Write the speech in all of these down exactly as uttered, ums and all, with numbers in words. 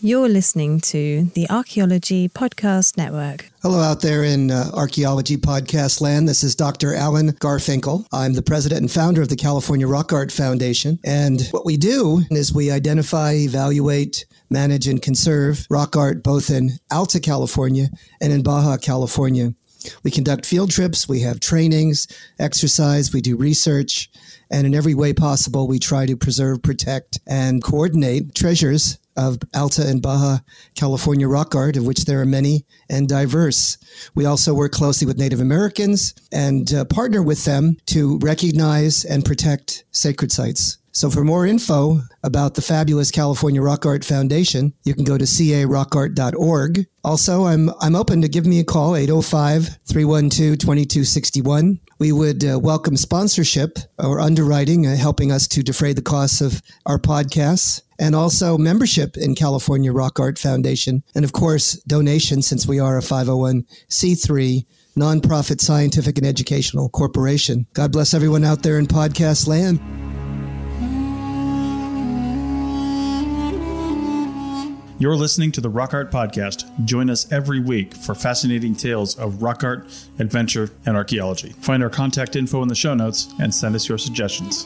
You're listening to the Archaeology Podcast Network. Hello out there in uh, Archaeology Podcast land. This is Doctor Alan Garfinkel. I'm the president and founder of the California Rock Art Foundation. And what we do is we identify, evaluate, manage, and conserve rock art both in Alta California and in Baja California. We conduct field trips, we have trainings, exercise, we do research, and in every way possible, we try to preserve, protect, and coordinate treasures of Alta and Baja California rock art, of which there are many and diverse. We also work closely with Native Americans and uh, partner with them to recognize and protect sacred sites. So for more info about the fabulous California Rock Art Foundation, you can go to c a rock art dot org. Also, I'm I'm open to give me a call, eight oh five, three one two, two two six one. We would uh, welcome sponsorship or underwriting, uh, helping us to defray the costs of our podcasts, and also membership in California Rock Art Foundation. And of course, donations, since we are a five oh one c three nonprofit scientific and educational corporation. God bless everyone out there in podcast land. You're listening to the Rock Art Podcast. Join us every week for fascinating tales of rock art, adventure, and archaeology. Find our contact info in the show notes and send us your suggestions.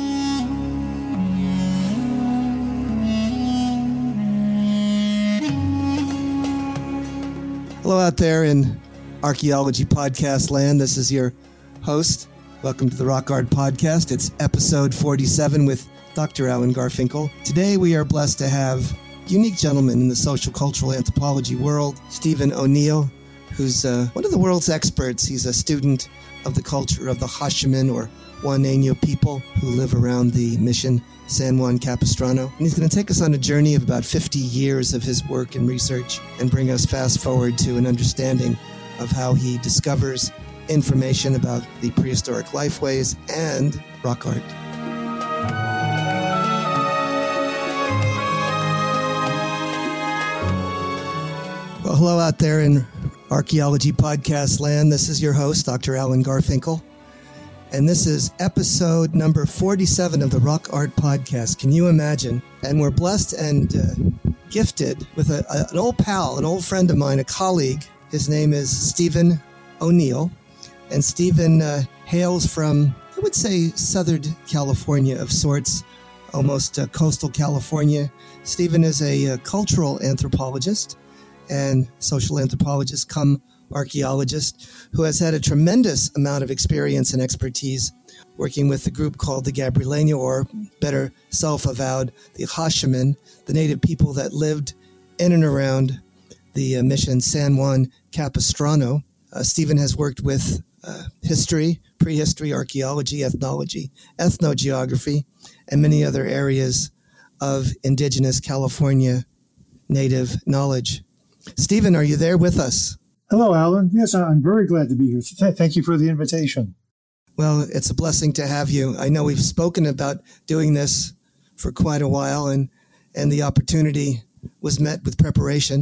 Hello out there in Archaeology Podcast land. This is your host. Welcome to the Rock Art Podcast. It's episode forty-seven with Doctor Alan Garfinkel. Today we are blessed to have unique gentleman in the social cultural anthropology world, Stephen O'Neill, who's uh, one of the world's experts. He's a student of the culture of the Hashiman or Juaneño people who live around the mission San Juan Capistrano. And he's going to take us on a journey of about fifty years of his work and research and bring us fast forward to an understanding of how he discovers information about the prehistoric lifeways and rock art. Well, hello out there in Archaeology Podcast land. This is your host, Doctor Alan Garfinkel. And this is episode number forty-seven of the Rock Art Podcast. Can you imagine? And we're blessed and uh, gifted with a, a, an old pal, an old friend of mine, a colleague. His name is Stephen O'Neill. And Stephen uh, hails from, I would say, Southern California of sorts, almost uh, coastal California. Stephen is a uh, cultural anthropologist and social anthropologist come archaeologist who has had a tremendous amount of experience and expertise working with a group called the Gabrieleño, or better self-avowed, the Hashiman, the native people that lived in and around the uh, mission San Juan Capistrano. Uh, Stephen has worked with uh, history, prehistory, archaeology, ethnology, ethnogeography, and many other areas of indigenous California native knowledge. Stephen, are you there with us? Hello, Alan. Yes, I'm very glad to be here. Thank you for the invitation. Well, it's a blessing to have you. I know we've spoken about doing this for quite a while, and, and the opportunity was met with preparation.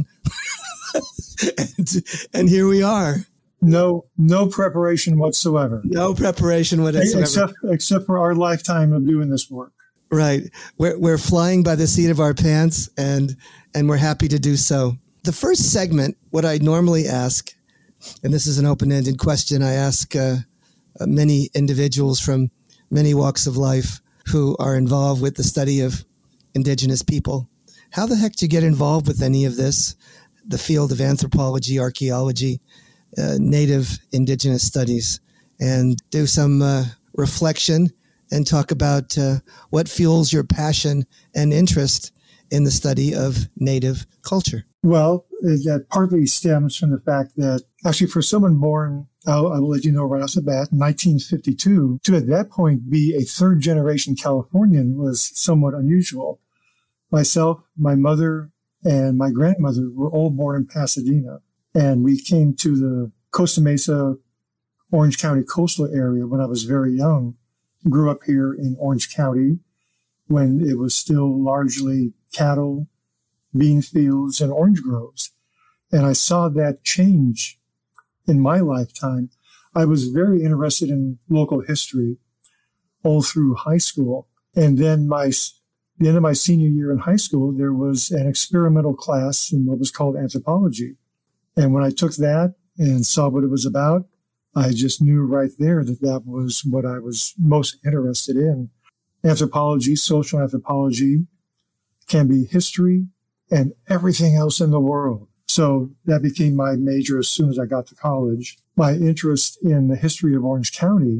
and, and here we are. No, no preparation whatsoever. No preparation whatsoever. Except, except for our lifetime of doing this work. Right. We're, we're flying by the seat of our pants, and, and we're happy to do so. The first segment, what I normally ask, and this is an open-ended question, I ask uh, uh, many individuals from many walks of life who are involved with the study of indigenous people. How the heck do you get involved with any of this? The field of anthropology, archaeology, uh, native indigenous studies, and do some uh, reflection and talk about uh, what fuels your passion and interest in the study of native culture. Well, that partly stems from the fact that actually for someone born, I'll, I will let you know right off the bat, nineteen fifty-two, to at that point be a third generation Californian was somewhat unusual. Myself, my mother, and my grandmother were all born in Pasadena. And we came to the Costa Mesa, Orange County coastal area when I was very young. Grew up here in Orange County when it was still largely cattle, bean fields, and orange groves. And I saw that change in my lifetime. I was very interested in local history all through high school. And then my the end of my senior year in high school, there was an experimental class in what was called anthropology. And when I took that and saw what it was about, I just knew right there that that was what I was most interested in. Anthropology, social anthropology, can be history and everything else in the world. So that became my major as soon as I got to college. My interest in the history of Orange County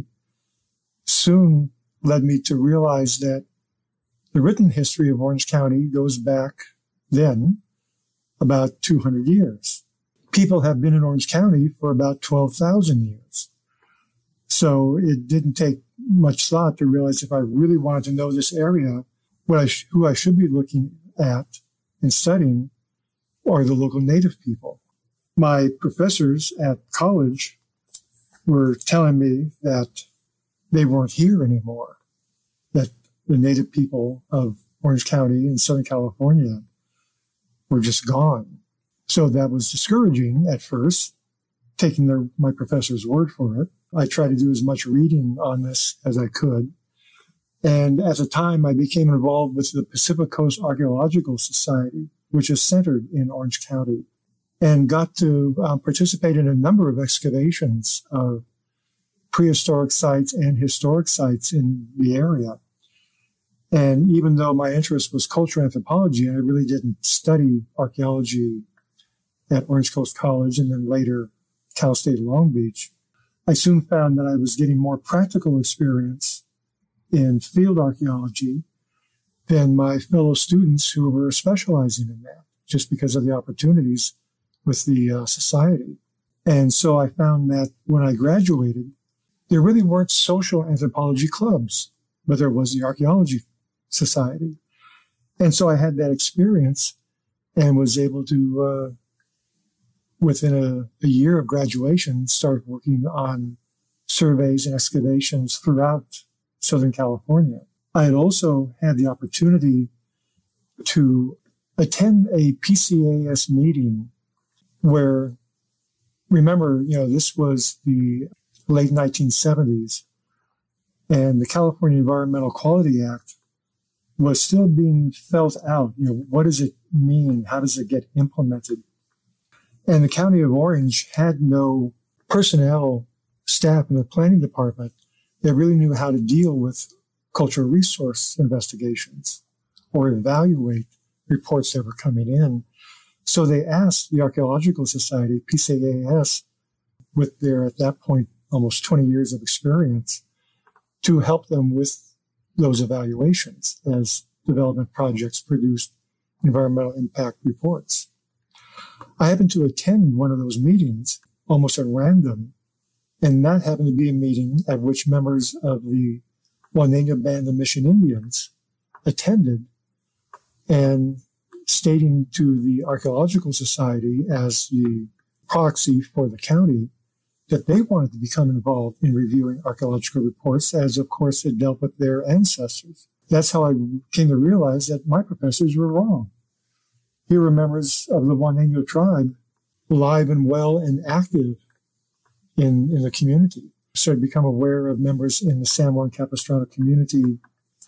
soon led me to realize that the written history of Orange County goes back then about two hundred years. People have been in Orange County for about twelve thousand years. So it didn't take much thought to realize if I really wanted to know this area, what I sh- who I should be looking at and studying are the local native people. My professors at college were telling me that they weren't here anymore, that the native people of Orange County in Southern California were just gone. So that was discouraging at first, taking their, my professor's word for it. I tried to do as much reading on this as I could. And at the time, I became involved with the Pacific Coast Archaeological Society, which is centered in Orange County, and got to uh, participate in a number of excavations of prehistoric sites and historic sites in the area. And even though my interest was cultural anthropology, I really didn't study archaeology at Orange Coast College and then later Cal State Long Beach. I soon found that I was getting more practical experience in field archaeology than my fellow students who were specializing in that, just because of the opportunities with the uh, society. And so I found that when I graduated, there really weren't social anthropology clubs, but there was the Archaeology Society. And so I had that experience and was able to, uh, within a, a year of graduation, start working on surveys and excavations throughout Southern California. I had also had the opportunity to attend a P C A S meeting where, remember, you know, this was the late nineteen seventies, and the California Environmental Quality Act was still being felt out. You know, what does it mean? How does it get implemented? And the County of Orange had no personnel staff in the planning department that really knew how to deal with cultural resource investigations or evaluate reports that were coming in. So they asked the Archaeological Society, P C A S, with their, at that point, almost twenty years of experience, to help them with those evaluations as development projects produced environmental impact reports. I happened to attend one of those meetings almost at random, and that happened to be a meeting at which members of the Juaneño Band of Mission Indians attended, and stating to the Archaeological Society as the proxy for the county that they wanted to become involved in reviewing archaeological reports, as of course it dealt with their ancestors. That's how I came to realize that my professors were wrong. Here were members of the Juaneño tribe, alive and well and active in, in the community. So I become aware of members in the San Juan Capistrano community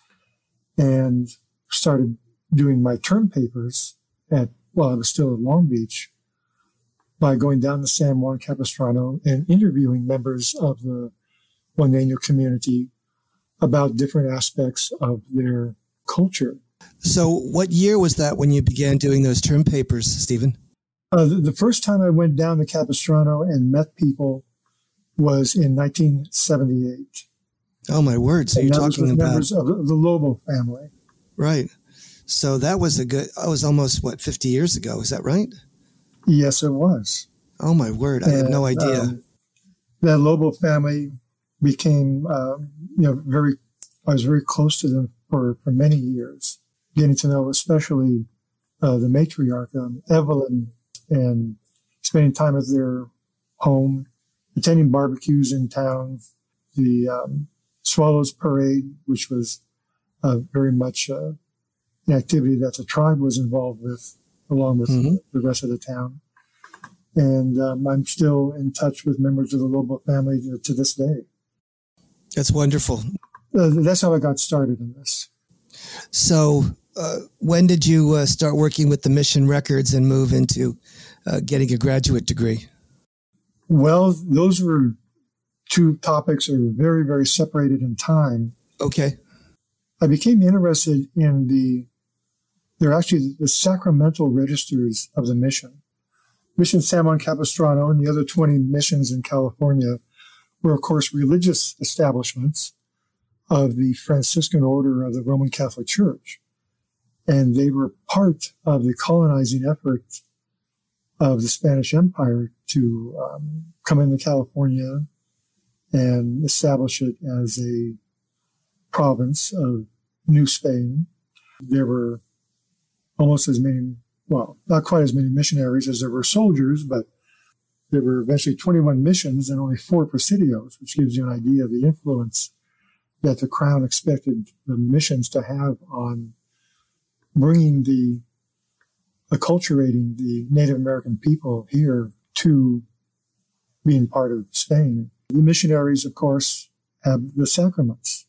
and started doing my term papers at, while I was still at Long Beach, by going down to San Juan Capistrano and interviewing members of the Juaneño community about different aspects of their culture. So what year was that when you began doing those term papers, Stephen? Uh, the, the first time I went down to Capistrano and met people was in nineteen seventy-eight. Oh, my word. So and you're that talking was with about... members of the, the Lobo family. Right. So that was a good... That was almost, what, fifty years ago. Is that right? Yes, it was. Oh, my word. I and, had no idea. Um, that Lobo family became, uh, you know, very... I was very close to them for, for many years, getting to know especially uh, the matriarch, um, Evelyn, and spending time at their home, attending barbecues in town, the um, Swallows Parade, which was uh, very much uh, an activity that the tribe was involved with, along with mm-hmm. the rest of the town. And um, I'm still in touch with members of the Lobo family to, to this day. That's wonderful. Uh, that's how I got started in this. So uh, when did you uh, start working with the mission records and move into uh, getting a graduate degree? Well, those were two topics that were very, very separated in time. Okay. I became interested in the, they're actually the sacramental registers of the mission. Mission San Juan Capistrano and the other twenty missions in California were, of course, religious establishments of the Franciscan order of the Roman Catholic Church. And they were part of the colonizing effort of the Spanish Empire to um, come into California and establish it as a province of New Spain. There were almost as many, well, not quite as many missionaries as there were soldiers, but there were eventually twenty-one missions and only four presidios, which gives you an idea of the influence that the Crown expected the missions to have on bringing the, acculturating the Native American people here to being part of Spain. The missionaries, of course, have the sacraments.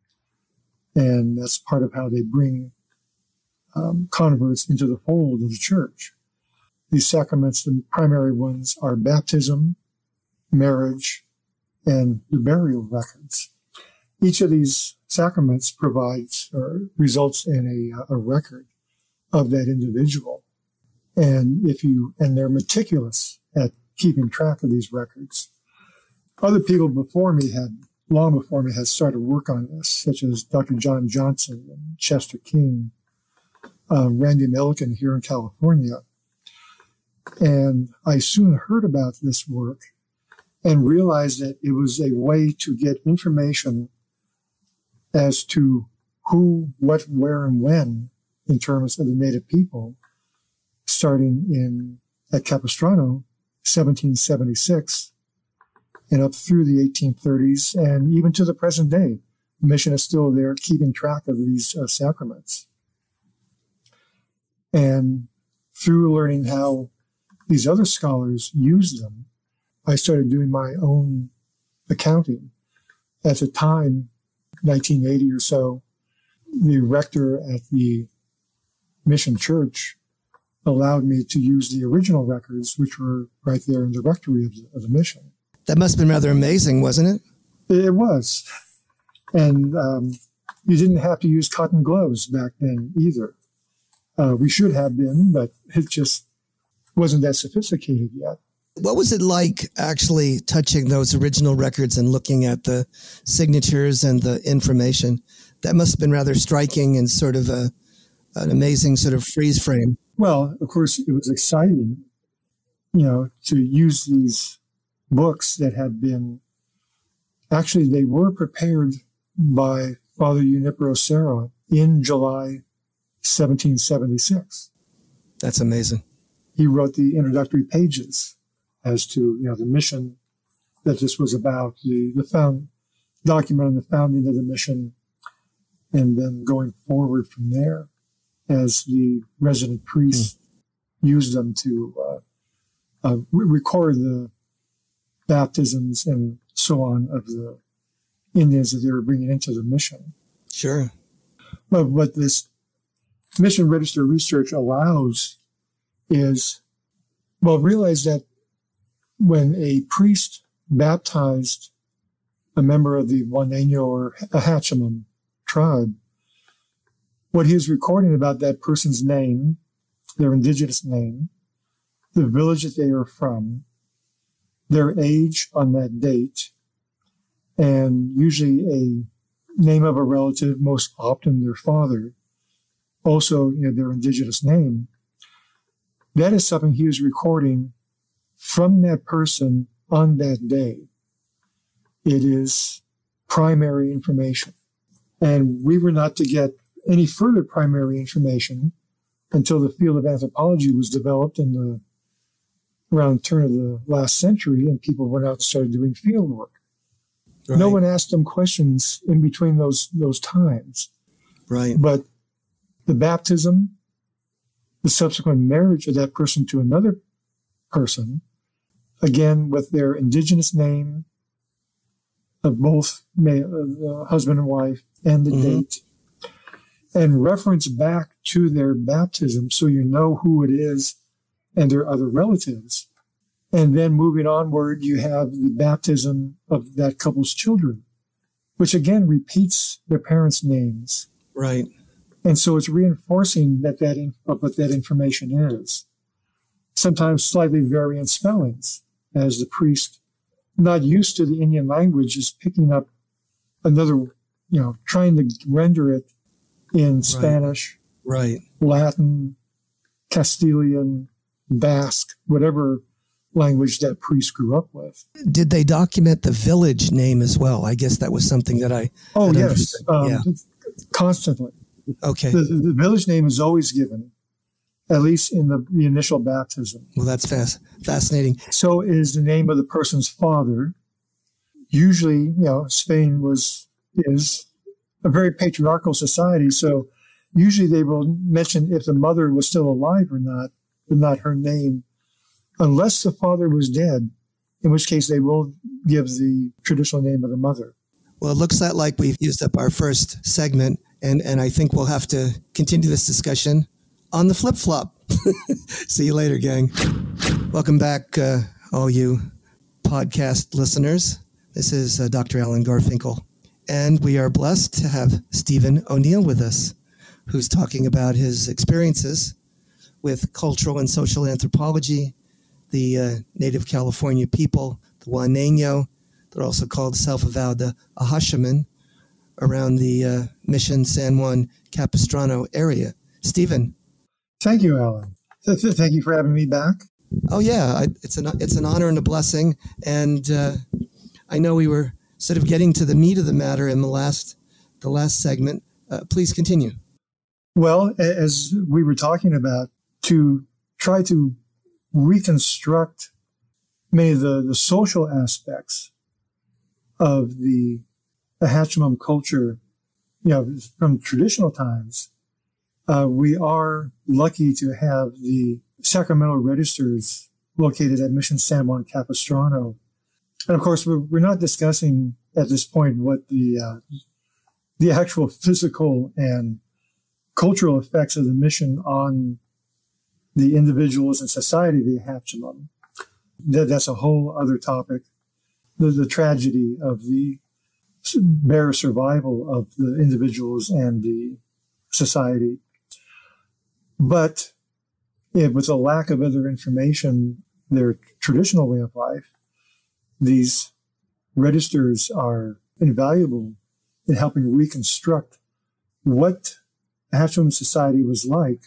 And that's part of how they bring um, converts into the fold of the church. These sacraments, the primary ones are baptism, marriage, and the burial records. Each of these sacraments provides or results in a, a record of that individual. And if you, and they're meticulous at keeping track of these records. Other people before me had, long before me, had started work on this, such as Doctor John Johnson and Chester King, uh, Randy Milliken here in California. And I soon heard about this work and realized that it was a way to get information as to who, what, where, and when in terms of the native people, starting in at Capistrano, seventeen seventy-six, and up through the eighteen thirties, and even to the present day. The mission is still there keeping track of these uh, sacraments. And through learning how these other scholars use them, I started doing my own accounting. At the time, nineteen eighty or so, the rector at the Mission Church allowed me to use the original records, which were right there in the rectory of the, of the mission. That must have been rather amazing, wasn't it? It was. And um, you didn't have to use cotton gloves back then either. Uh, we should have been, but it just wasn't that sophisticated yet. What was it like actually touching those original records and looking at the signatures and the information? That must have been rather striking and sort of a, an amazing sort of freeze frame. Well, of course, it was exciting, you know, to use these books that had been, actually, they were prepared by Father Junipero Serra in July seventeen seventy-six. That's amazing. He wrote the introductory pages as to, you know, the mission that this was about, the, the found document on the founding of the mission, and then going forward from there as the resident priests mm. used them to uh, uh, re- record the baptisms and so on of the Indians that they were bringing into the mission. Sure. But what this mission register research allows is, well, realize that when a priest baptized a member of the Juaneño or Ahatchemem tribe, what he is recording about that person's name, their indigenous name, the village that they are from, their age on that date, and usually a name of a relative, most often their father, also, you know, their indigenous name. That is something he was recording from that person on that day. It is primary information. And we were not to get any further primary information until the field of anthropology was developed in the around the turn of the last century, and people went out and started doing field work. Right. No one asked them questions in between those those times. Right. But the baptism, the subsequent marriage of that person to another person, again with their indigenous name of both male, uh, husband and wife, and the mm-hmm. date, and reference back to their baptism so you know who it is and their other relatives. And then moving onward, you have the baptism of that couple's children, which again repeats their parents' names. Right. And so it's reinforcing that that in, of what that information is. Sometimes slightly varying spellings, as the priest, not used to the Indian language, is picking up another, you know, trying to render it in Spanish, right, Latin, Castilian, Basque, whatever language that priest grew up with. Did they document the village name as well? I guess that was something that I Oh, yes, um, yeah. constantly. Okay. The, the village name is always given, at least in the, the initial baptism. Well, that's fast, fascinating. So is the name of the person's father. Usually, you know, Spain was is a very patriarchal society, so usually they will mention if the mother was still alive or not, but not her name, unless the father was dead, in which case they will give the traditional name of the mother. Well, it looks like we've used up our first segment, and, and I think we'll have to continue this discussion on the flip-flop. See you later, gang. Welcome back, uh, all you podcast listeners. This is uh, Doctor Alan Garfinkel, and we are blessed to have Stephen O'Neill with us, who's talking about his experiences with cultural and social anthropology, the uh, native California people, the Juaneño. They're also called self-avowed the Ahashaman, around the uh, Mission San Juan Capistrano area. Stephen. Thank you, Alan. Th- th- thank you for having me back. Oh, yeah. I, it's an it's an honor and a blessing. And uh, I know we were sort of getting to the meat of the matter in the last the last segment. Uh, please continue. Well, as we were talking about, to try to reconstruct many of the, the social aspects of the Ahashamam culture, you know, from traditional times, uh, we are lucky to have the Sacramento registers located at Mission San Juan Capistrano. And of course, we're, we're not discussing at this point what the uh, the actual physical and cultural effects of the mission on the individuals and society of the Ahashamam. That, that's a whole other topic. The, the tragedy of the bare survival of the individuals and the society. But it, with a lack of other information, their traditional way of life, these registers are invaluable in helping reconstruct what Ahashamam society was like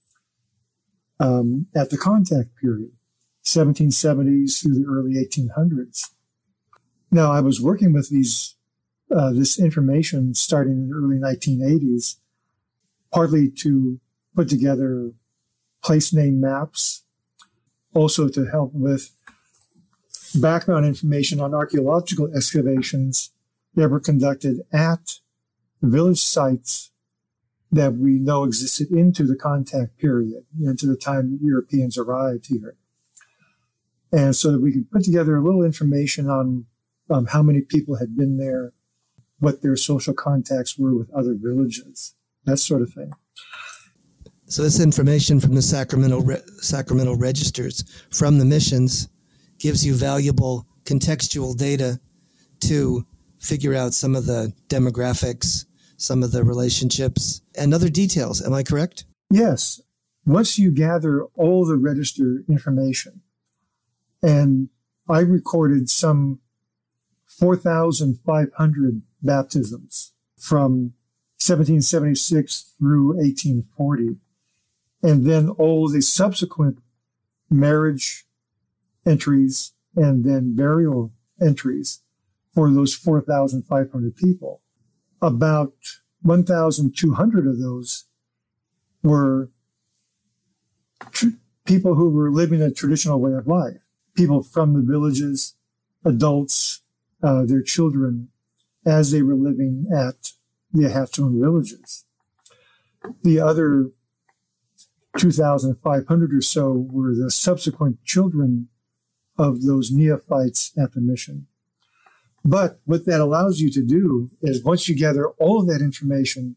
um, at the contact period, seventeen seventies through the early eighteen hundreds. Now, I was working with these uh, this information starting in the early nineteen eighties, partly to put together place name maps, also to help with background information on archaeological excavations that were conducted at village sites that we know existed into the contact period, into the time Europeans arrived here. And so that we could put together a little information on um, how many people had been there, what their social contacts were with other villages, that sort of thing. So this information from the Sacramento Re- Sacramento registers from the missions gives you valuable contextual data to figure out some of the demographics, some of the relationships, and other details. Am I correct? Yes. Once you gather all the register information, and I recorded some four thousand five hundred baptisms from seventeen seventy-six through eighteen forty, and then all the subsequent marriage entries and then burial entries for those four thousand five hundred people. About one thousand two hundred of those were tr- people who were living a traditional way of life, people from the villages, adults, uh, their children, as they were living at the Ahashamam villages. The other two thousand five hundred or so were the subsequent children of those neophytes at the mission. But what that allows you to do is once you gather all of that information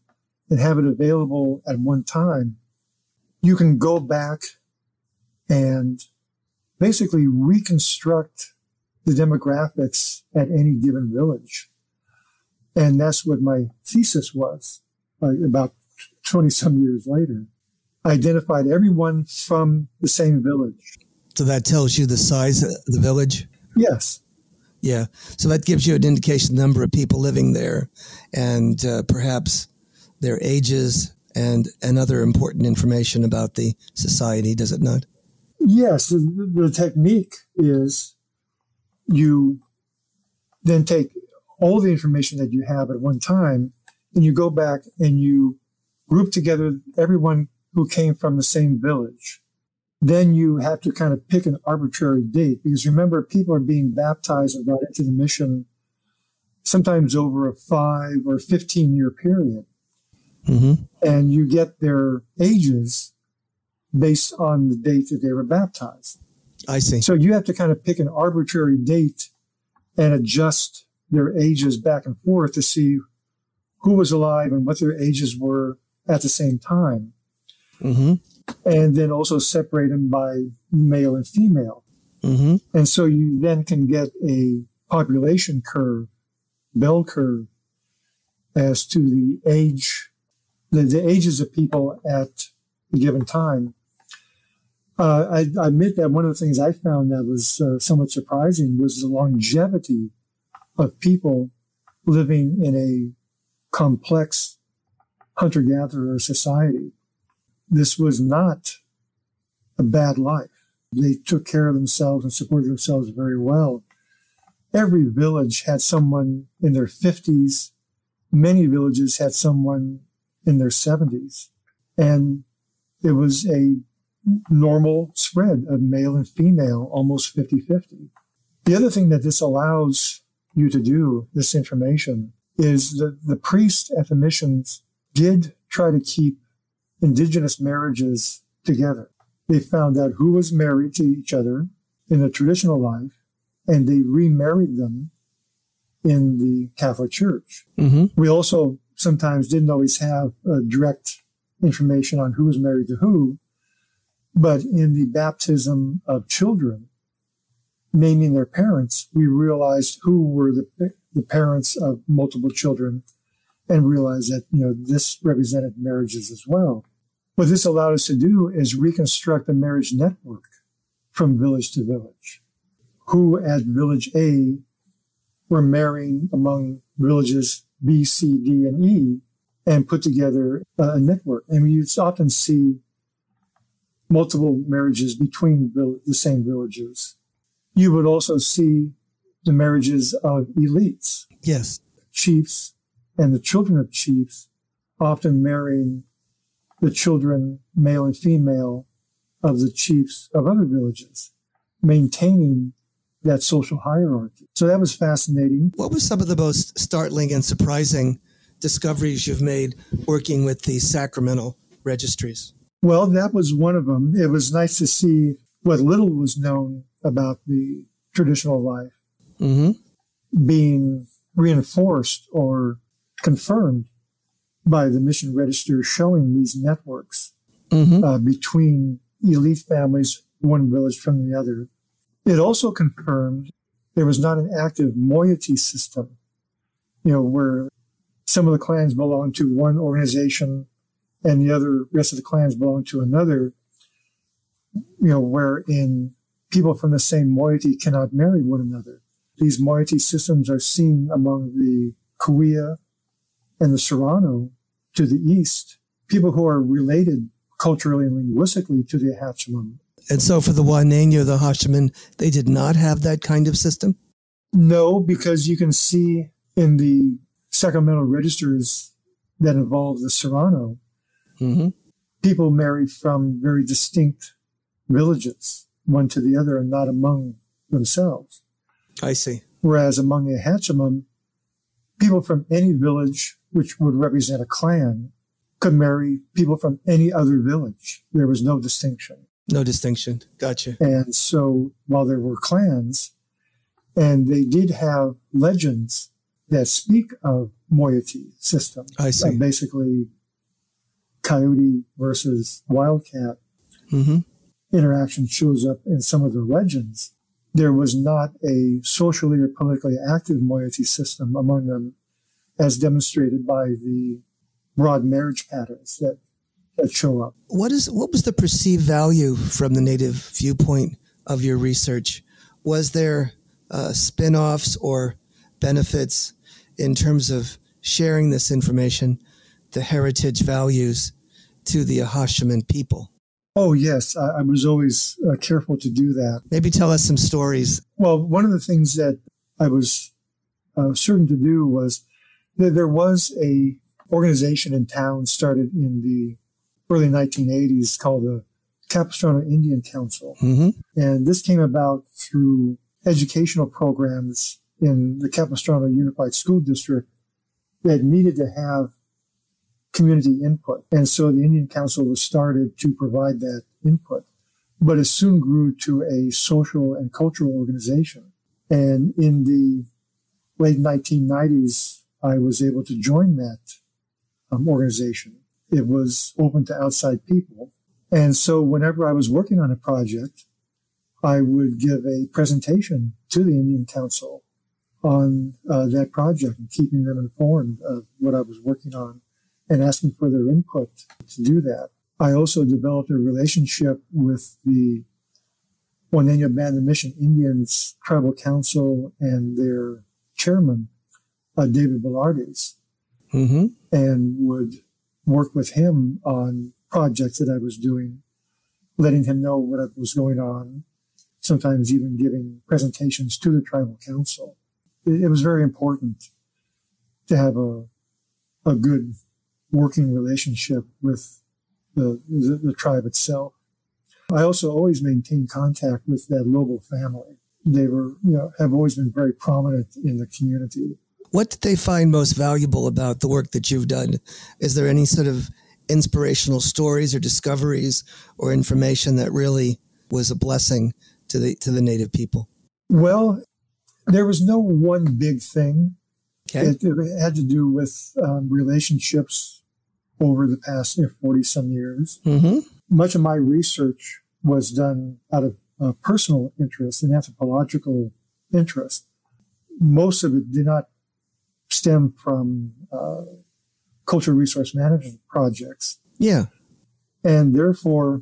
and have it available at one time, you can go back and basically reconstruct the demographics at any given village. And that's what my thesis was, like about twenty some years later. I identified everyone from the same village. So that tells you the size of the village? Yes. Yeah. So that gives you an indication of the number of people living there and uh, perhaps their ages and, and other important information about the society, does it not? Yes. The, the technique is you then take all the information that you have at one time and you go back and you group together everyone who came from the same village. Then you have to kind of pick an arbitrary date because remember, people are being baptized and brought into the mission sometimes over a five or fifteen year period. Mm-hmm. And you get their ages based on the date that they were baptized. I see. So you have to kind of pick an arbitrary date and adjust their ages back and forth to see who was alive and what their ages were at the same time. Mm-hmm. And then also separate them by male and female. Mm-hmm. And so you then can get a population curve, bell curve, as to the age, the, the ages of people at a given time. Uh, I, I admit that one of the things I found that was uh, somewhat surprising was the longevity of people living in a complex hunter-gatherer society. This was not a bad life. They took care of themselves and supported themselves very well. Every village had someone in their fifties. Many villages had someone in their seventies. And it was a normal spread of male and female, almost fifty-fifty. The other thing that this allows you to do, this information, is that the priests at the missions did try to keep indigenous marriages together. They found out who was married to each other in the traditional life, and they remarried them in the Catholic Church. Mm-hmm. We also sometimes didn't always have uh, direct information on who was married to who, but in the baptism of children, naming their parents, we realized who were the, the parents of multiple children and realized that, you know, this represented marriages as well. What this allowed us to do is reconstruct a marriage network from village to village. Who at village A were marrying among villages B, C, D, and E and put together a network. And you often see multiple marriages between the same villages. You would also see the marriages of elites. Yes. Chiefs and the children of chiefs often marrying the children, male and female, of the chiefs of other villages, maintaining that social hierarchy. So that was fascinating. What were some of the most startling and surprising discoveries you've made working with the sacramental registries? Well, that was one of them. It was nice to see what little was known about the traditional life mm-hmm. being reinforced or confirmed by the mission register showing these networks mm-hmm. uh, between elite families, one village from the other. It also confirmed there was not an active moiety system, you know, where some of the clans belong to one organization and the other rest of the clans belong to another, you know, wherein people from the same moiety cannot marry one another. These moiety systems are seen among the Cahuilla and the Serrano to the east, people who are related culturally and linguistically to the Ahachiman. And so for the Juaneño, the Hachiman, they did not have that kind of system? No, because you can see in the sacramental registers that involve the Serrano, mm-hmm. people married from very distinct villages, one to the other, and not among themselves. I see. Whereas among the Ahachiman, people from any village, which would represent a clan, could marry people from any other village. There was no distinction. No distinction. Gotcha. And so while there were clans, and they did have legends that speak of moiety system. I see. Uh, basically, coyote versus wildcat Mm-hmm. interaction shows up in some of the legends, there was not a socially or politically active moiety system among them, as demonstrated by the broad marriage patterns that, that show up. What is what was the perceived value from the Native viewpoint of your research? Was there uh, spin-offs or benefits in terms of sharing this information, the heritage values, to the Ahashiman people? Oh, yes. I, I was always uh, careful to do that. Maybe tell us some stories. Well, one of the things that I was uh, certain to do was that there was a organization in town started in the early nineteen eighties called the Capistrano Indian Council. Mm-hmm. And this came about through educational programs in the Capistrano Unified School District that needed to have community input. And so the Indian Council was started to provide that input. But it soon grew to a social and cultural organization. And in the late nineteen nineties, I was able to join that um, organization. It was open to outside people. And so whenever I was working on a project, I would give a presentation to the Indian Council on uh, that project and keeping them informed of what I was working on and asking for their input to do that. I also developed a relationship with the Juaneño Band of Mission Indians Tribal Council and their chairman, uh, David Velardes, Mm-hmm. and would work with him on projects that I was doing, letting him know what was going on, sometimes even giving presentations to the tribal council. It, it was very important to have a, a good working relationship with the, the, the tribe itself. I also always maintained contact with that Lobo family. They were, you know, have always been very prominent in the community. What did they find most valuable about the work that you've done? Is there any sort of inspirational stories or discoveries or information that really was a blessing to the to the Native people? Well, there was no one big thing. Okay. It, it had to do with um, relationships over the past you know, forty some years. Mm-hmm. Much of my research was done out of uh, personal interest and anthropological interest. Most of it did not stem from uh, cultural resource management projects. Yeah. And therefore,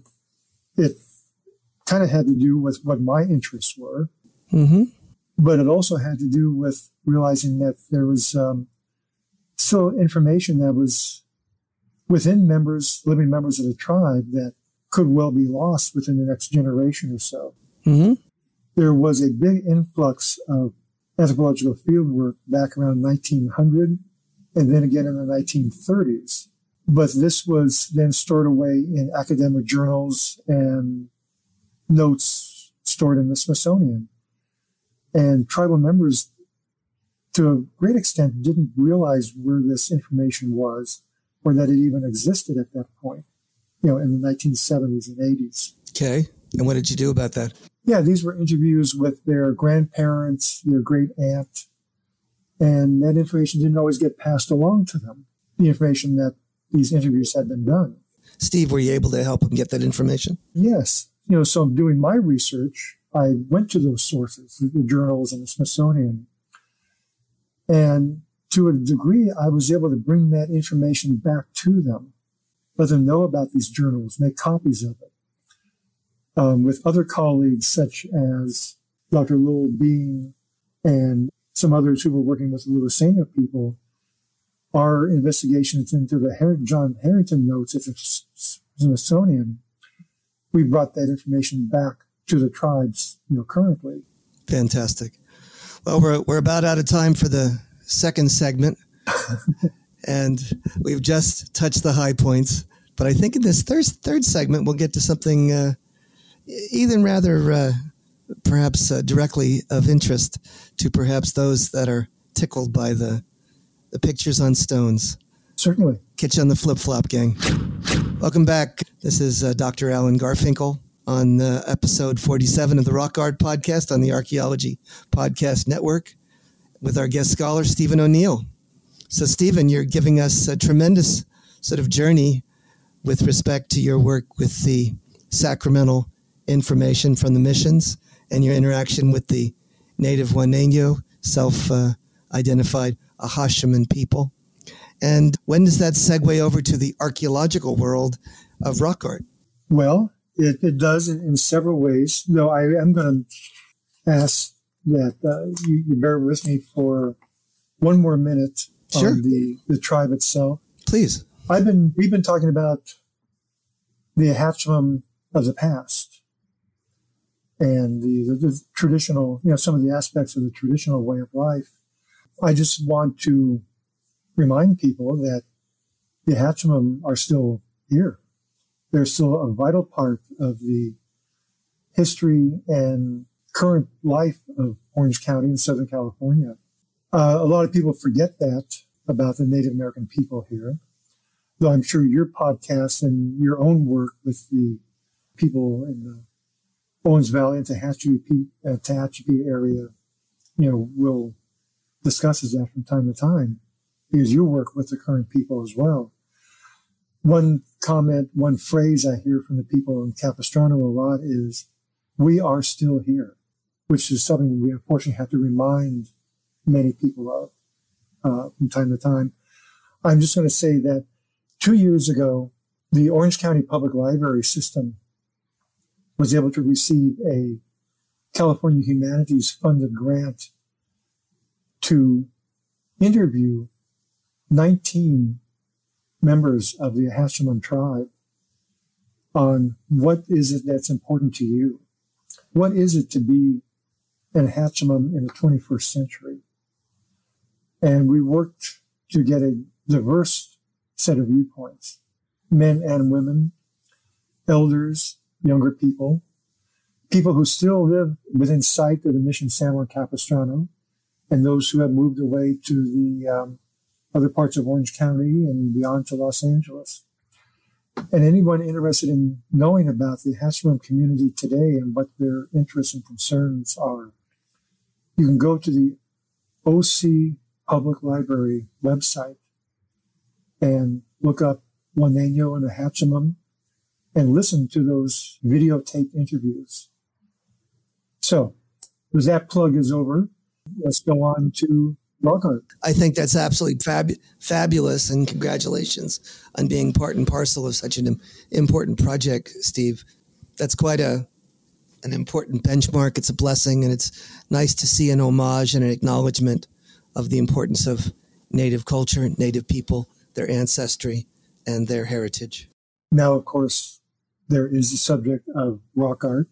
it kind of had to do with what my interests were. Mm-hmm. But it also had to do with realizing that there was um, still information that was within members, living members of the tribe, that could well be lost within the next generation or so. Mm-hmm. There was a big influx of anthropological fieldwork back around nineteen hundred and then again in the nineteen thirties. But this was then stored away in academic journals and notes stored in the Smithsonian. And tribal members, to a great extent, didn't realize where this information was or that it even existed at that point, you know, in the nineteen seventies and eighties. Okay. And what did you do about that? Yeah, these were interviews with their grandparents, their great aunt, and that information didn't always get passed along to them, the information that these interviews had been done. Steve, were you able to help them get that information? Yes. You know, so doing my research, I went to those sources, the journals and the Smithsonian. And to a degree, I was able to bring that information back to them, let them know about these journals, make copies of it. Um, with other colleagues such as Doctor Lowell Bean and some others who were working with the Lusania people, our investigations into the Her- John Harrington notes at the Smithsonian, we brought that information back to the tribes, you know, currently. Fantastic. Well, we're we're about out of time for the second segment, and we've just touched the high points. But I think in this third third segment, we'll get to something uh, even rather uh, perhaps uh, directly of interest to perhaps those that are tickled by the the pictures on stones. Certainly. Catch you on the flip-flop, gang. Welcome back. This is uh, Doctor Alan Garfinkel on uh, episode forty-seven of the Rock Art Podcast on the Archaeology Podcast Network with our guest scholar, Stephen O'Neill. So, Stephen, you're giving us a tremendous sort of journey with respect to your work with the sacramental information from the missions and your interaction with the native Juaneño, self-identified uh, Ahashiman people. And when does that segue over to the archaeological world of rock art? Well, it, it does in, in several ways, though I am going to ask that uh, you, you bear with me for one more minute Sure. on the, the tribe itself. Please. I've been we've been talking about the Ahashiman of the past and the, the, the traditional, you know, some of the aspects of the traditional way of life. I just want to remind people that the Ahashiman are still here. They're still a vital part of the history and current life of Orange County in Southern California. Uh, a lot of people forget that about the Native American people here, though I'm sure your podcast and your own work with the people in the Owens Valley and Tehachapi, uh, Tehachapi area, you know, will discusses that from time to time because you work with the current people as well. One comment, one phrase I hear from the people in Capistrano a lot is, "We are still here," which is something we unfortunately have to remind many people of uh, from time to time. I'm just going to say that two years ago, the Orange County Public Library system was able to receive a California Humanities funded grant to interview nineteen members of the Ahashiman tribe on what is it that's important to you. What is it to be an Ahashiman in the twenty-first century? And we worked to get a diverse set of viewpoints, men and women, elders, younger people, people who still live within sight of the Mission San Juan Capistrano, and those who have moved away to the um, other parts of Orange County and beyond to Los Angeles. And anyone interested in knowing about the Ahashiman community today and what their interests and concerns are, you can go to the O C Public Library website and look up Juaneño and Ahashiman and listen to those videotaped interviews. So, as that plug is over, let's go on to rock art. I think that's absolutely fab- fabulous, and congratulations on being part and parcel of such an important project, Steve. That's quite a an important benchmark. It's a blessing, and it's nice to see an homage and an acknowledgement of the importance of Native culture, Native people, their ancestry, and their heritage. Now, of course, there is the subject of rock art,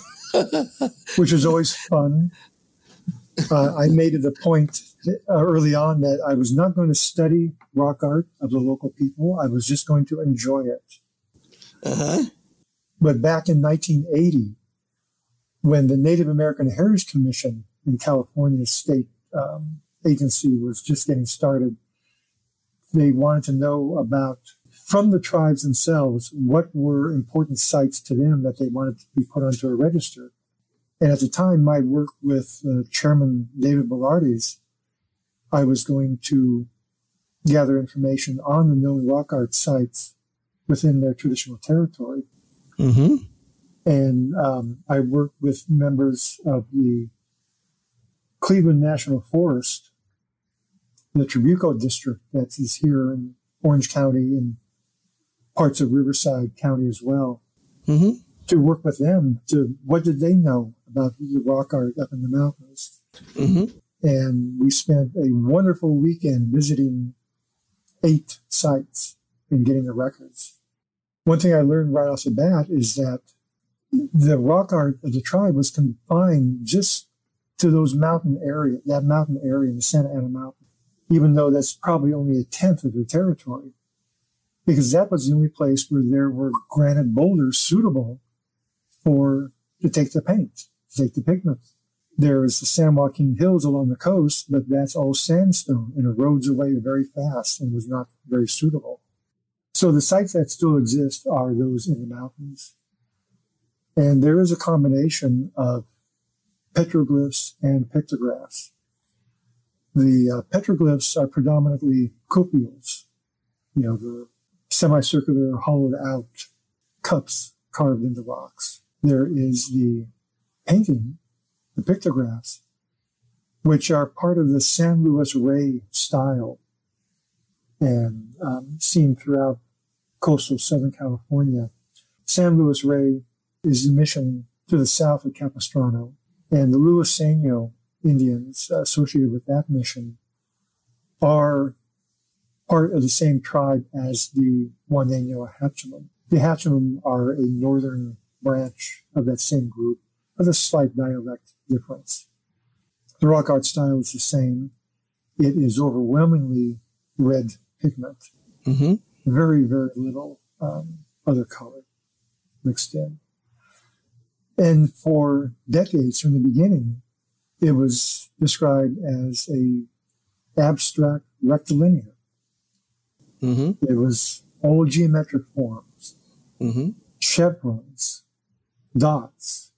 which is always fun. Uh, I made it a point uh, early on that I was not going to study rock art of the local people. I was just going to enjoy it. Uh-huh. But back in nineteen eighty, when the Native American Heritage Commission in California state um, agency was just getting started, they wanted to know about, from the tribes themselves, what were important sites to them that they wanted to be put onto a register. And at the time, my work with uh, Chairman David Bellardi's, I was going to gather information on the known rock art sites within their traditional territory. Mm-hmm. And um, I worked with members of the Cleveland National Forest, the Trabuco district that is here in Orange County and parts of Riverside County as well, mm-hmm. to work with them to what did they know about the rock art up in the mountains. Mm-hmm. And we spent a wonderful weekend visiting eight sites and getting the records. One thing I learned right off the bat is that the rock art of the tribe was confined just to those mountain area, that mountain area in the Santa Ana Mountain, even though that's probably only a tenth of their territory, because that was the only place where there were granite boulders suitable for to take the paint, to take the pigments. There is the San Joaquin Hills along the coast, but that's all sandstone and erodes away very fast and was not very suitable. So the sites that still exist are those in the mountains. And there is a combination of petroglyphs and pictographs. The uh, petroglyphs are predominantly copials, you know, the semicircular, hollowed out cups carved into rocks. There is the painting, the pictographs, which are part of the San Luis Rey style and um, seen throughout coastal Southern California. San Luis Rey is the mission to the south of Capistrano, and the Luiseno Indians associated with that mission are part of the same tribe as the Juaneño Ahatchemem. The Ahatchemem are a northern branch of that same group, with a slight dialect difference. The rock art style is the same. It is overwhelmingly red pigment. Mm-hmm. Very, very little um, other color mixed in. And for decades from the beginning, it was described as a abstract rectilinear. Mm-hmm. It was all geometric forms, mm-hmm. chevrons, dots,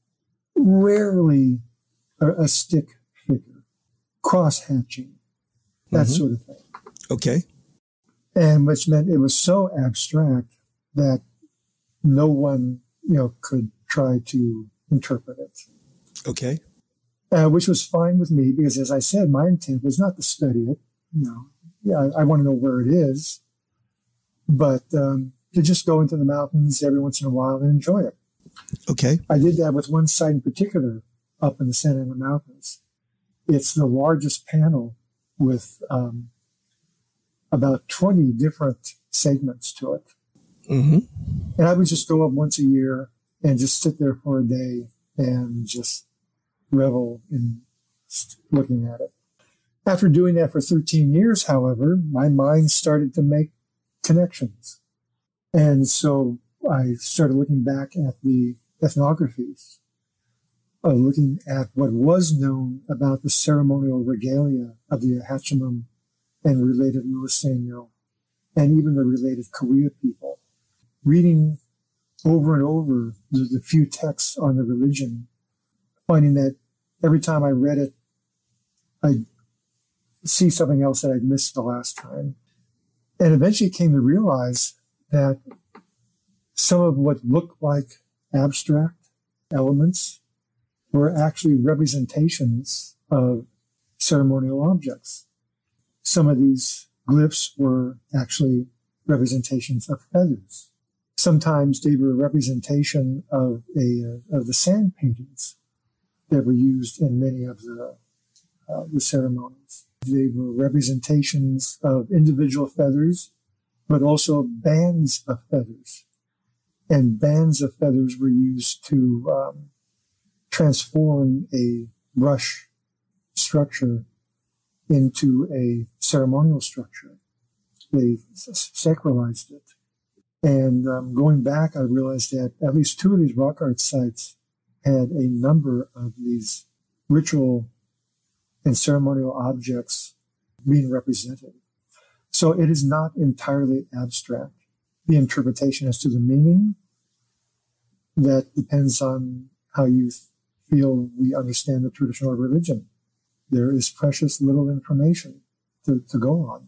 rarely a, a stick figure, cross-hatching, that mm-hmm. sort of thing. Okay. And which meant it was so abstract that no one, you know, could try to interpret it. Okay. Uh, which was fine with me because, as I said, my intent was not to study it. You know, yeah, I, I want to know where it is, but um, to just go into the mountains every once in a while and enjoy it. Okay. I did that with one site in particular up in the Santa Ana Mountains. It's the largest panel with um, about twenty different segments to it. Mm-hmm. And I would just go up once a year and just sit there for a day and just revel in looking at it. After doing that for thirteen years, however, my mind started to make connections. And so I started looking back at the ethnographies, uh, looking at what was known about the ceremonial regalia of the Ahatchemem and related Luiseno, and even the related Cahuilla people. Reading over and over the, the few texts on the religion, finding that every time I read it, I'd see something else that I'd missed the last time. And eventually came to realize that some of what looked like abstract elements were actually representations of ceremonial objects. Some of these glyphs were actually representations of feathers. Sometimes they were a representation of a uh, of the sand paintings that were used in many of the uh, the ceremonies. They were representations of individual feathers, but also bands of feathers. And bands of feathers were used to um, transform a brush structure into a ceremonial structure. They sacralized it. And um, going back, I realized that at least two of these rock art sites had a number of these ritual and ceremonial objects being represented. So it is not entirely abstract. The interpretation as to the meaning, that depends on how you feel we understand the traditional religion. There is precious little information to, to go on,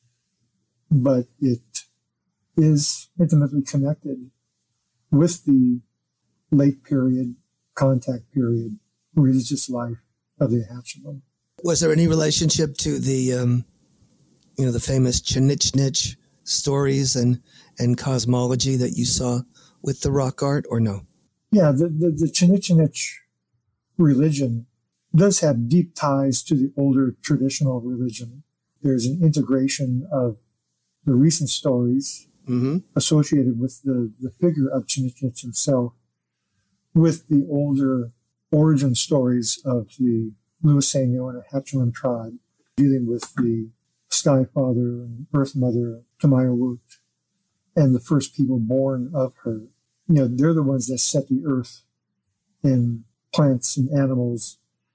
but it is intimately connected with the late period, contact period, religious life of the Ahatchemem. Was there any relationship to the, um, you know, the famous Chinichnych stories and, and cosmology that you saw with the rock art, or no? Yeah, the, the, the Chinichnych religion does have deep ties to the older traditional religion. There's an integration of the recent stories mm-hmm. associated with the, the figure of Chinichnych himself with the older origin stories of the Luiseno and Ahatchemem tribe, dealing with the Sky Father and Earth Mother, Tamayawut, and the first people born of her. You know, they're the ones that set the earth and plants and animals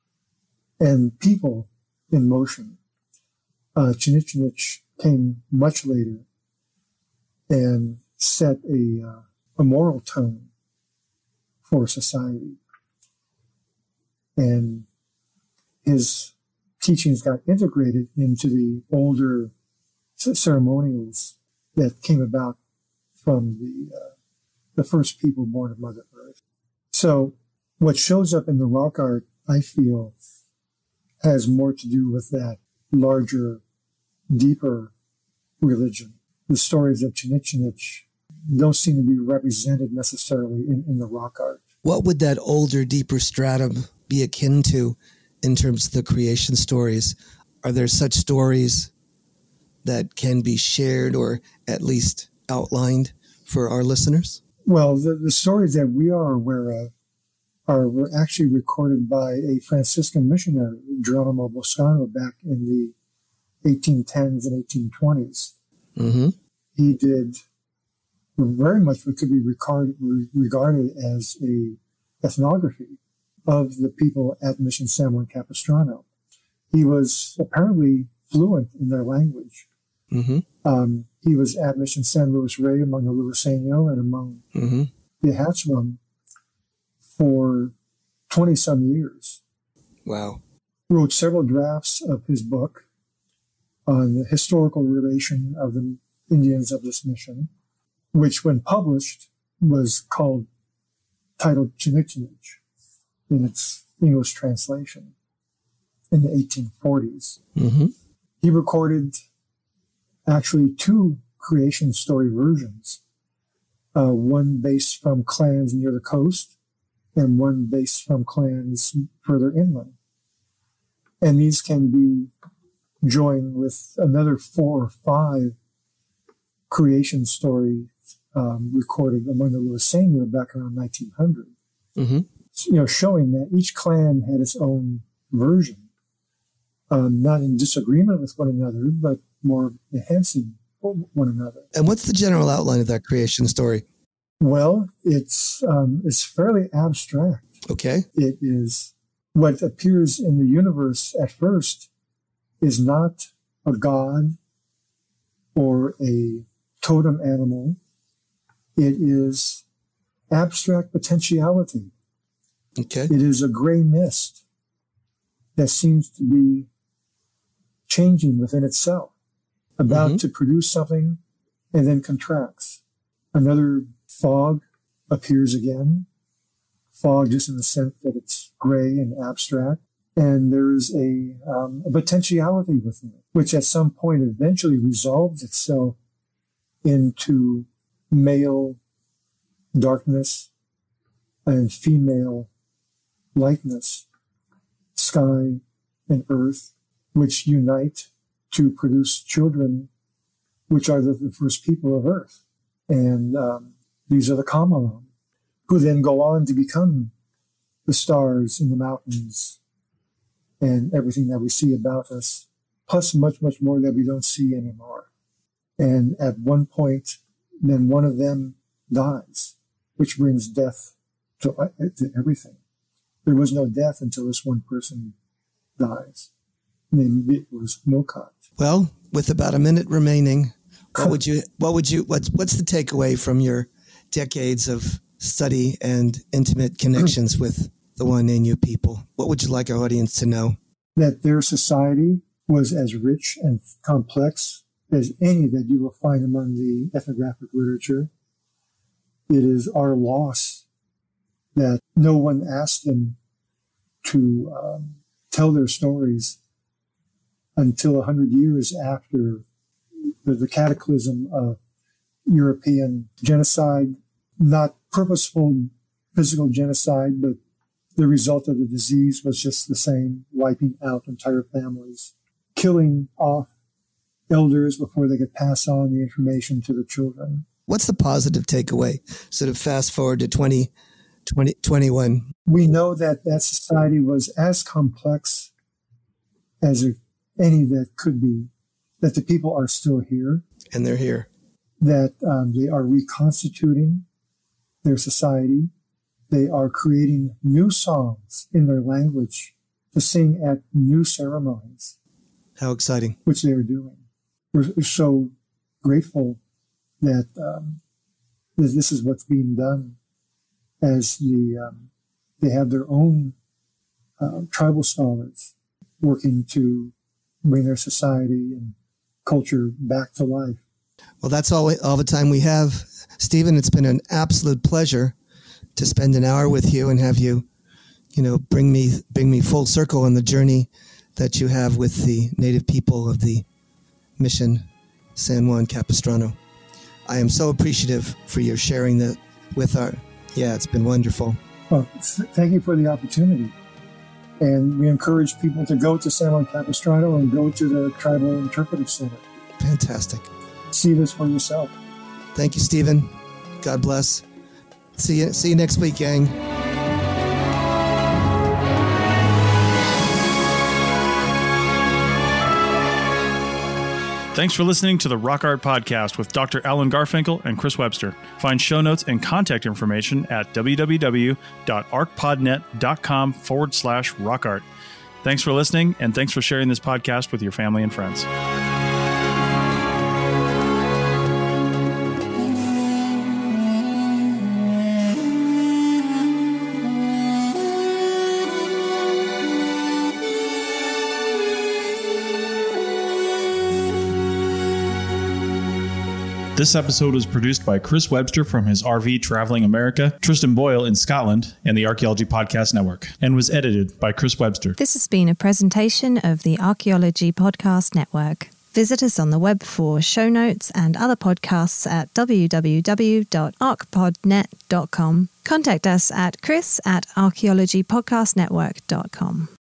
and people in motion. Uh, Chinichnych came much later and set a, uh, a moral tone for society. And his teachings got integrated into the older ceremonials that came about from the uh, the first people born of Mother Earth. So what shows up in the rock art, I feel, has more to do with that larger, deeper religion. The stories of Chinich don't seem to be represented necessarily in, in the rock art. What would that older, deeper stratum be akin to in terms of the creation stories? Are there such stories that can be shared or at least outlined for our listeners? Well, the, the stories that we are aware of are were actually recorded by a Franciscan missionary, Geronimo Boscano, back in the eighteen tens and eighteen twenties. Mm-hmm. He did very much what could be regarded, regarded as a ethnography of the people at Mission San Juan Capistrano. He was apparently fluent in their language. Mm-hmm. Um, he was at Mission San Luis Rey among the Luiseno and among mm-hmm. the Hatchwam for twenty-some years. Wow. Wrote several drafts of his book on the historical relation of the Indians of this mission, which when published was called, titled Chinich in its English translation in the eighteen forties. Mm-hmm. He recorded actually two creation story versions, uh, one based from clans near the coast and one based from clans further inland. And these can be joined with another four or five creation stories um, recorded among the Luiseno back around nineteen hundred. Mm-hmm. You know, showing that each clan had its own version, um, not in disagreement with one another, but more enhancing one another. And what's the general outline of that creation story? Well, it's um, it's fairly abstract. Okay. It is what appears in the universe at first is not a god or a totem animal. It is abstract potentiality. Okay. It is a gray mist that seems to be changing within itself, about mm-hmm. to produce something and then contracts. Another fog appears again. Fog just in the sense that it's gray and abstract. And there's a, um, a potentiality within it, which at some point eventually resolves itself into male darkness and female lightness, sky and earth, which unite to produce children, which are the, the first people of earth. And um, these are the Kamalam, who then go on to become the stars in the mountains and everything that we see about us, plus much, much more that we don't see anymore. And at one point, then one of them dies, which brings death to, to everything. There was no death until this one person dies. And it was Mokat. Well, with about a minute remaining, what would you, what would you, what's, what's the takeaway from your decades of study and intimate connections with the Wanenu people? What would you like our audience to know? That their society was as rich and complex as any that you will find among the ethnographic literature. It is our loss that no one asked them to um, tell their stories until a hundred years after the, the cataclysm of European genocide, not purposeful physical genocide, but the result of the disease was just the same, wiping out entire families, killing off elders before they could pass on the information to the children. What's the positive takeaway? Sort of fast forward to twenty twenty-one. We know that that society was as complex as any that could be, that the people are still here. And they're here. That um, they are reconstituting their society. They are creating new songs in their language to sing at new ceremonies. How exciting. Which they are doing. We're so grateful that um, this is what's being done, as the um, they have their own uh, tribal scholars working to bring their society and culture back to life Well, that's all, all the time we have. Stephen, it's been an absolute pleasure to spend an hour with you and have you, you know, bring me bring me full circle on the journey that you have with the native people of the Mission San Juan Capistrano. I am so appreciative for your sharing that with our, yeah, it's been wonderful. Well, th- thank you for the opportunity. And we encourage people to go to San Juan Capistrano and go to the Tribal Interpretive Center. Fantastic. See this for yourself. Thank you, Stephen. God bless. See you, see you next week, gang. Thanks for listening to the Rock Art Podcast with Doctor Alan Garfinkel and Chris Webster. Find show notes and contact information at www.arcpodnet.com forward slash rockart. Thanks for listening, and thanks for sharing this podcast with your family and friends. This episode was produced by Chris Webster from his R V Traveling America, Tristan Boyle in Scotland, and the Archaeology Podcast Network, and was edited by Chris Webster. This has been a presentation of the Archaeology Podcast Network. Visit us on the web for show notes and other podcasts at w w w dot arc pod net dot com. Contact us at chris at archaeology podcast network dot com.